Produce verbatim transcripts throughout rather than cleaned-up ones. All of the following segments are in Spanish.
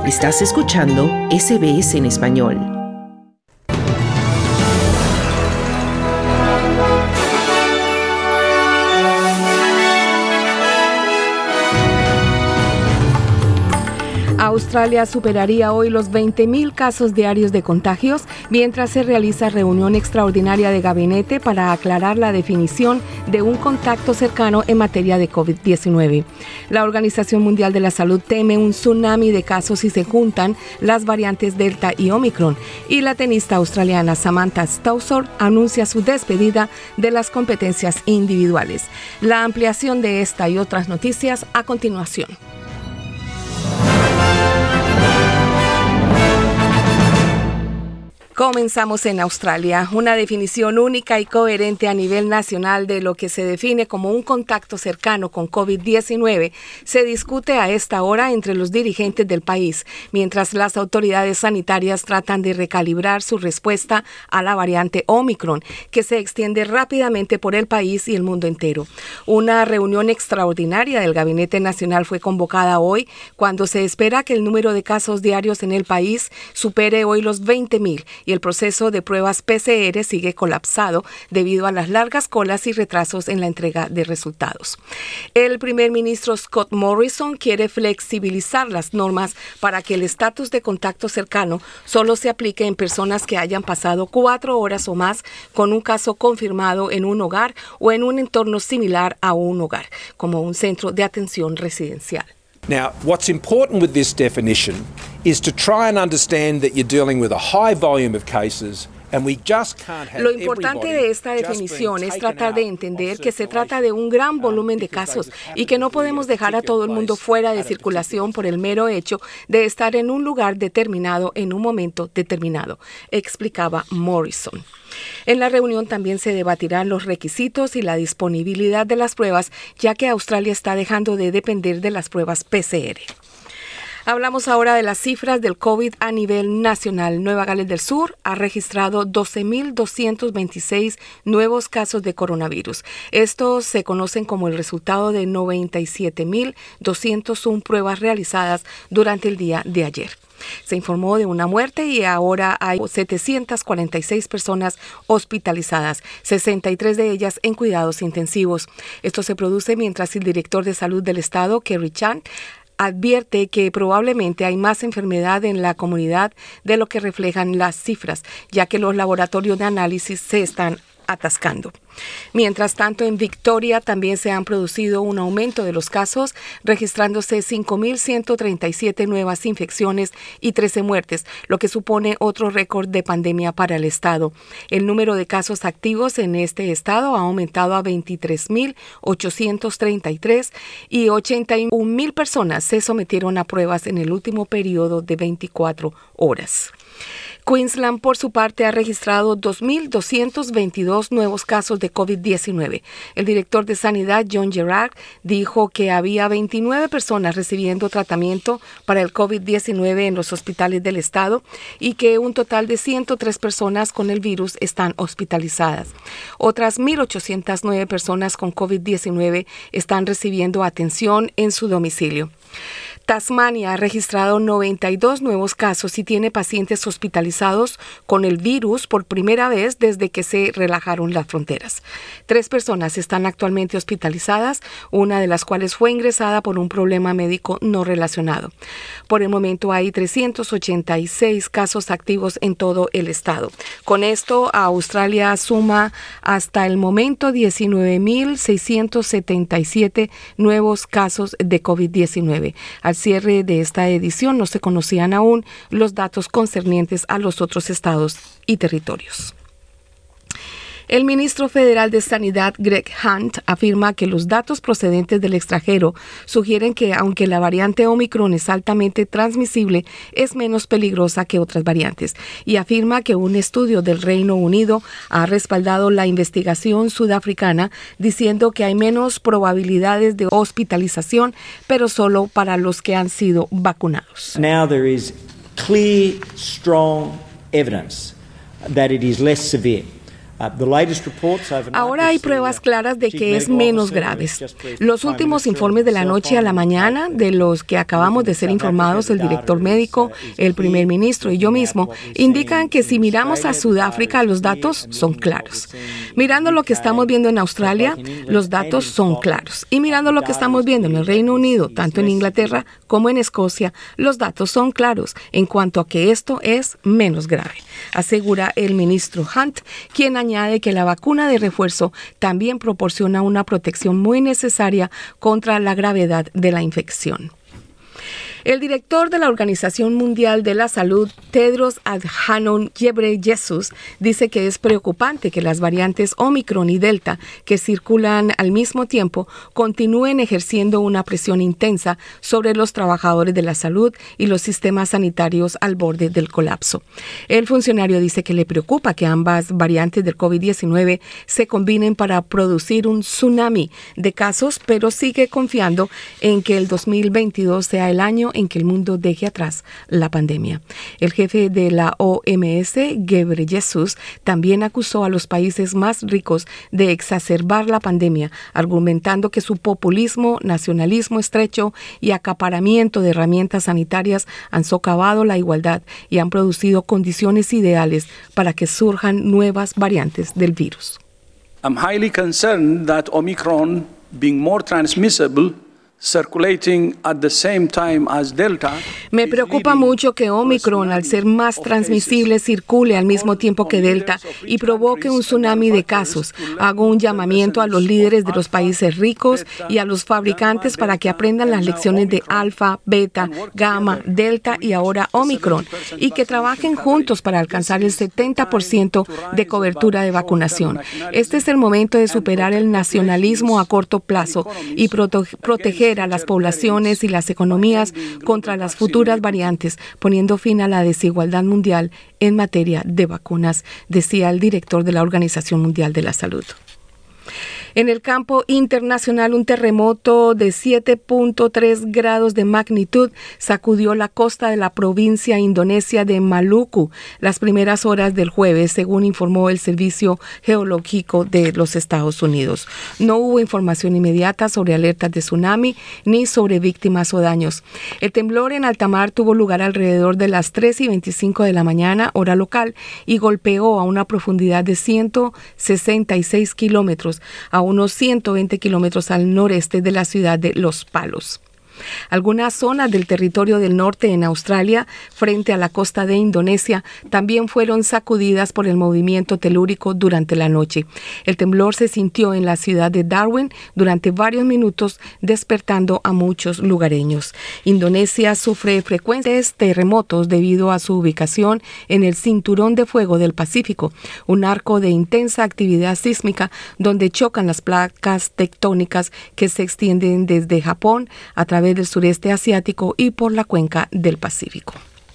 Estás escuchando S B S en español. Australia superaría hoy los veinte mil casos diarios de contagios mientras se realiza reunión extraordinaria de gabinete para aclarar la definición de un contacto cercano en materia de covid diecinueve. La Organización Mundial de la Salud teme un tsunami de casos si se juntan las variantes Delta y Omicron, y la tenista australiana Samantha Stosur anuncia su despedida de las competencias individuales. La ampliación de esta y otras noticias a continuación. Comenzamos en Australia. Una definición única y coherente a nivel nacional de lo que se define como un contacto cercano con covid diecinueve se discute a esta hora entre los dirigentes del país, mientras las autoridades sanitarias tratan de recalibrar su respuesta a la variante Omicron, que se extiende rápidamente por el país y el mundo entero. Una reunión extraordinaria del Gabinete Nacional fue convocada hoy, cuando se espera que el número de casos diarios en el país supere hoy los veinte mil. Y el proceso de pruebas P C R sigue colapsado debido a las largas colas y retrasos en la entrega de resultados. El primer ministro Scott Morrison quiere flexibilizar las normas para que el estatus de contacto cercano solo se aplique en personas que hayan pasado cuatro horas o más con un caso confirmado en un hogar o en un entorno similar a un hogar, como un centro de atención residencial. Now, what's important with this definition is to try and understand that you're dealing with a high volume of cases. Lo importante de esta definición es tratar de entender que se trata de un gran volumen de casos y que no podemos dejar a todo el mundo fuera de circulación por el mero hecho de estar en un lugar determinado en un momento determinado, explicaba Morrison. En la reunión también se debatirán los requisitos y la disponibilidad de las pruebas, ya que Australia está dejando de depender de las pruebas P C R. Hablamos ahora de las cifras del COVID a nivel nacional. Nueva Gales del Sur ha registrado doce mil doscientos veintiséis nuevos casos de coronavirus. Estos se conocen como el resultado de noventa y siete mil doscientas uno pruebas realizadas durante el día de ayer. Se informó de una muerte y ahora hay setecientas cuarenta y seis personas hospitalizadas, sesenta y tres de ellas en cuidados intensivos. Esto se produce mientras el director de salud del estado, Kerry Chan, advierte que probablemente hay más enfermedad en la comunidad de lo que reflejan las cifras, ya que los laboratorios de análisis se están atascando. Mientras tanto, en Victoria también se han producido un aumento de los casos, registrándose cinco mil ciento treinta y siete nuevas infecciones y trece muertes, lo que supone otro récord de pandemia para el estado. El número de casos activos en este estado ha aumentado a veintitrés mil ochocientos treinta y tres y ochenta y un mil personas se sometieron a pruebas en el último periodo de veinticuatro horas. Queensland, por su parte, ha registrado dos mil doscientos veintidós nuevos casos de covid diecinueve. El director de Sanidad, John Gerard, dijo que había veintinueve personas recibiendo tratamiento para el covid diecinueve en los hospitales del estado y que un total de ciento tres personas con el virus están hospitalizadas. Otras mil ochocientas nueve personas con covid diecinueve están recibiendo atención en su domicilio. Tasmania ha registrado noventa y dos nuevos casos y tiene pacientes hospitalizados con el virus por primera vez desde que se relajaron las fronteras. Tres personas están actualmente hospitalizadas, una de las cuales fue ingresada por un problema médico no relacionado. Por el momento hay trescientos ochenta y seis casos activos en todo el estado. Con esto, Australia suma hasta el momento diecinueve mil seiscientos setenta y siete nuevos casos de covid diecinueve. Al cierre de esta edición no se conocían aún los datos concernientes a los otros estados y territorios. El ministro federal de Sanidad, Greg Hunt, afirma que los datos procedentes del extranjero sugieren que, aunque la variante Omicron es altamente transmisible, es menos peligrosa que otras variantes, y afirma que un estudio del Reino Unido ha respaldado la investigación sudafricana, diciendo que hay menos probabilidades de hospitalización, pero solo para los que han sido vacunados. Now there is clear, strong evidence that it is less severe. Ahora hay pruebas claras de que es menos grave. Los últimos informes de la noche a la mañana, de los que acabamos de ser informados el director médico, el primer ministro y yo mismo, indican que si miramos a Sudáfrica, los datos son claros. Mirando lo que estamos viendo en Australia, los datos son claros. Y mirando lo que estamos viendo en el Reino Unido, tanto en Inglaterra como en Escocia, los datos son claros en cuanto a que esto es menos grave, asegura el ministro Hunt, quien añade que la vacuna de refuerzo también proporciona una protección muy necesaria contra la gravedad de la infección. El director de la Organización Mundial de la Salud, Tedros Adhanom Ghebreyesus, dice que es preocupante que las variantes Omicron y Delta, que circulan al mismo tiempo, continúen ejerciendo una presión intensa sobre los trabajadores de la salud y los sistemas sanitarios al borde del colapso. El funcionario dice que le preocupa que ambas variantes del COVID diecinueve se combinen para producir un tsunami de casos, pero sigue confiando en que el dos mil veintidós sea el año en que el mundo deje atrás la pandemia. El jefe de la O M S, Ghebreyesus, también acusó a los países más ricos de exacerbar la pandemia, argumentando que su populismo, nacionalismo estrecho y acaparamiento de herramientas sanitarias han socavado la igualdad y han producido condiciones ideales para que surjan nuevas variantes del virus. I'm highly concerned that Omicron, being more transmissible, circulating at the same time as Delta. Me preocupa mucho que Omicron, al ser más transmisible, circule al mismo tiempo que Delta y provoque un tsunami de casos. Hago un llamamiento a los líderes de los países ricos y a los fabricantes para que aprendan las lecciones de Alfa, Beta, Gamma, Delta y ahora Omicron y que trabajen juntos para alcanzar el setenta por ciento de cobertura de vacunación. Este es el momento de superar el nacionalismo a corto plazo y prote- proteger a las poblaciones y las economías contra las futuras variantes, poniendo fin a la desigualdad mundial en materia de vacunas, decía el director de la Organización Mundial de la Salud. En el campo internacional, un terremoto de siete punto tres grados de magnitud sacudió la costa de la provincia indonesia de Maluku las primeras horas del jueves, según informó el Servicio Geológico de los Estados Unidos. No hubo información inmediata sobre alertas de tsunami ni sobre víctimas o daños. El temblor en alta mar tuvo lugar alrededor de las tres y veinticinco de la mañana, hora local, y golpeó a una profundidad de ciento sesenta y seis kilómetros, a unos ciento veinte kilómetros al noreste de la ciudad de Los Palos. Algunas zonas del territorio del norte en Australia, frente a la costa de Indonesia, también fueron sacudidas por el movimiento telúrico durante la noche. El temblor se sintió en la ciudad de Darwin durante varios minutos, despertando a muchos lugareños. Indonesia sufre frecuentes terremotos debido a su ubicación en el cinturón de fuego del Pacífico, un arco de intensa actividad sísmica donde chocan las placas tectónicas que se extienden desde Japón a través del sureste asiático y por la cuenca del Pacífico.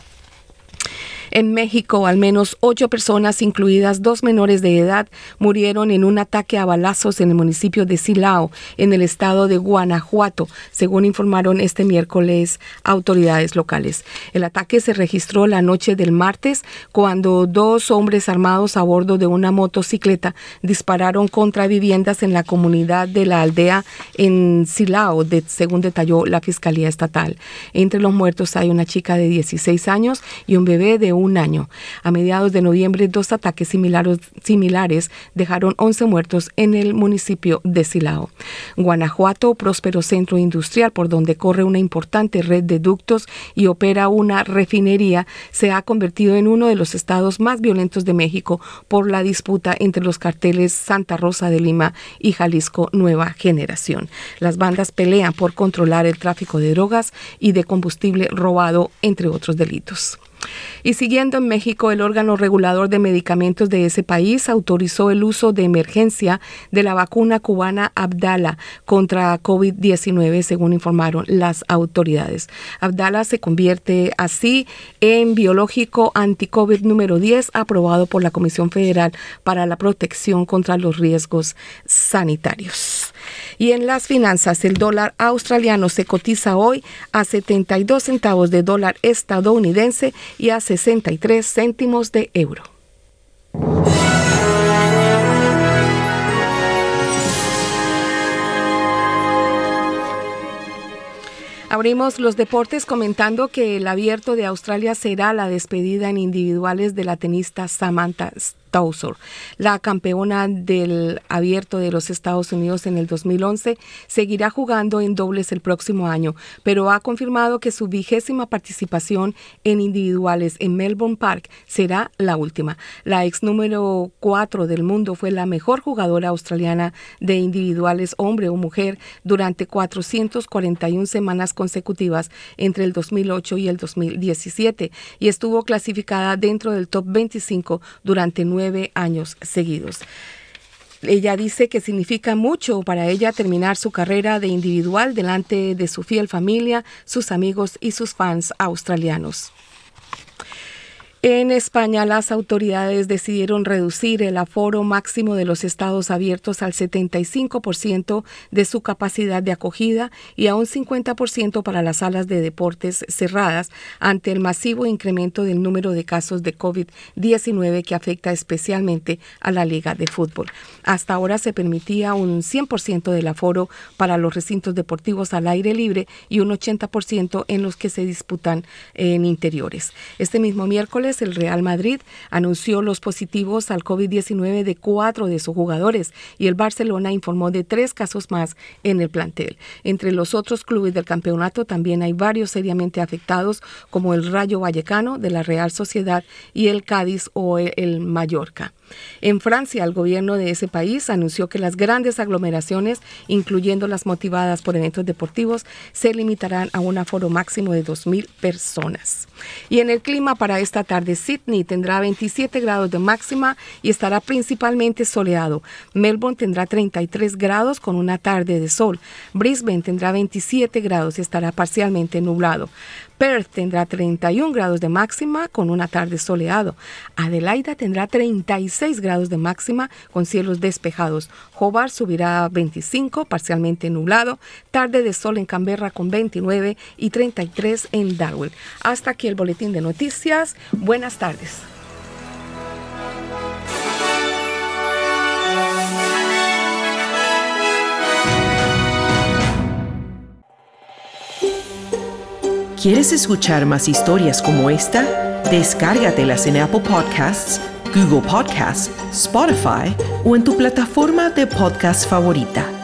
En México, al menos ocho personas, incluidas dos menores de edad, murieron en un ataque a balazos en el municipio de Silao, en el estado de Guanajuato, según informaron este miércoles autoridades locales. El ataque se registró la noche del martes, cuando dos hombres armados a bordo de una motocicleta dispararon contra viviendas en la comunidad de la aldea en Silao, de, según detalló la Fiscalía Estatal. Entre los muertos hay una chica de dieciséis años y un bebé de un año. A mediados de noviembre, dos ataques similares, similares dejaron once muertos en el municipio de Silao. Guanajuato, próspero centro industrial por donde corre una importante red de ductos y opera una refinería, se ha convertido en uno de los estados más violentos de México por la disputa entre los carteles Santa Rosa de Lima y Jalisco Nueva Generación. Las bandas pelean por controlar el tráfico de drogas y de combustible robado, entre otros delitos. Y siguiendo en México, el órgano regulador de medicamentos de ese país autorizó el uso de emergencia de la vacuna cubana Abdala contra COVID diecinueve, según informaron las autoridades. Abdala se convierte así en biológico anti-COVID número diez, aprobado por la Comisión Federal para la Protección contra los Riesgos Sanitarios. Y en las finanzas, el dólar australiano se cotiza hoy a setenta y dos centavos de dólar estadounidense y a sesenta y tres céntimos de euro. Abrimos los deportes comentando que el Abierto de Australia será la despedida en individuales de la tenista Samantha Stosur. La campeona del Abierto de los Estados Unidos en el dos mil once seguirá jugando en dobles el próximo año, pero ha confirmado que su vigésima participación en individuales en Melbourne Park será la última. La ex número cuatro del mundo fue la mejor jugadora australiana de individuales, hombre o mujer, durante cuatrocientas cuarenta y una semanas consecutivas entre el dos mil ocho y el dos mil diecisiete y estuvo clasificada dentro del top veinticinco durante nueve años seguidos. Ella dice que significa mucho para ella terminar su carrera de individual delante de su fiel familia, sus amigos y sus fans australianos. En España, las autoridades decidieron reducir el aforo máximo de los estados abiertos al setenta y cinco por ciento de su capacidad de acogida y a un cincuenta por ciento para las salas de deportes cerradas ante el masivo incremento del número de casos de covid diecinueve que afecta especialmente a la Liga de Fútbol. Hasta ahora se permitía un cien por ciento del aforo para los recintos deportivos al aire libre y un ochenta por ciento en los que se disputan en interiores. Este mismo miércoles, el Real Madrid anunció los positivos al covid diecinueve de cuatro de sus jugadores y el Barcelona informó de tres casos más en el plantel. Entre los otros clubes del campeonato también hay varios seriamente afectados, como el Rayo Vallecano de la Real Sociedad y el Cádiz o el Mallorca. En Francia, el gobierno de ese país anunció que las grandes aglomeraciones, incluyendo las motivadas por eventos deportivos, se limitarán a un aforo máximo de dos mil personas. Y en el clima para esta tarde, Sydney tendrá veintisiete grados de máxima y estará principalmente soleado. Melbourne tendrá treinta y tres grados con una tarde de sol. Brisbane tendrá veintisiete grados y estará parcialmente nublado. Perth tendrá treinta y un grados de máxima con una tarde soleado. Adelaida tendrá treinta y seis grados de máxima con cielos despejados. Hobart subirá a veinticinco, parcialmente nublado. Tarde de sol en Canberra con veintinueve y treinta y tres en Darwin. Hasta aquí el boletín de noticias. Buenas tardes. ¿Quieres escuchar más historias como esta? Descárgatelas en Apple Podcasts, Google Podcasts, Spotify o en tu plataforma de podcast favorita.